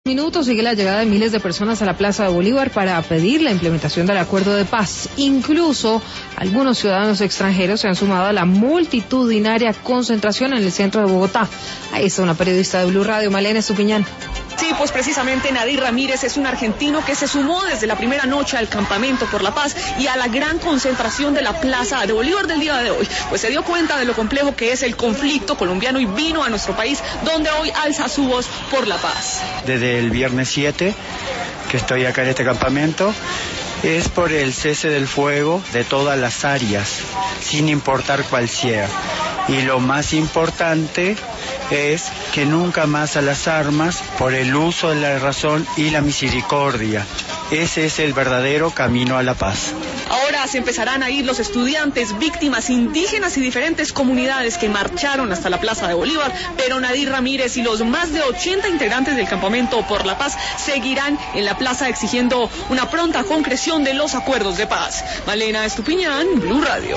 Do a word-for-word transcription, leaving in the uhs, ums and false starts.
Minutos sigue la llegada de miles de personas a la Plaza de Bolívar para pedir la implementación del acuerdo de paz. Incluso algunos ciudadanos extranjeros se han sumado a la multitudinaria concentración en el centro de Bogotá. Ahí está una periodista de Blue Radio, Malena Estupiñán. Sí, pues precisamente Nadir Ramírez es un argentino que se sumó desde la primera noche al campamento por la paz y a la gran concentración de la Plaza de Bolívar del día de hoy. Pues se dio cuenta de lo complejo que es el conflicto colombiano y vino a nuestro país, donde hoy alza su voz por la paz. Desde el viernes siete, que estoy acá en este campamento, es por el cese del fuego de todas las áreas, sin importar cuál sea. Y lo más importante es que nunca más a las armas, por el uso de la razón y la misericordia. Ese es el verdadero camino a la paz. Ahora se empezarán a ir los estudiantes, víctimas indígenas y diferentes comunidades que marcharon hasta la Plaza de Bolívar, pero Nadir Ramírez y los más de ochenta integrantes del campamento por la paz seguirán en la plaza exigiendo una pronta concreción de los acuerdos de paz. Malena Estupiñán, Blue Radio.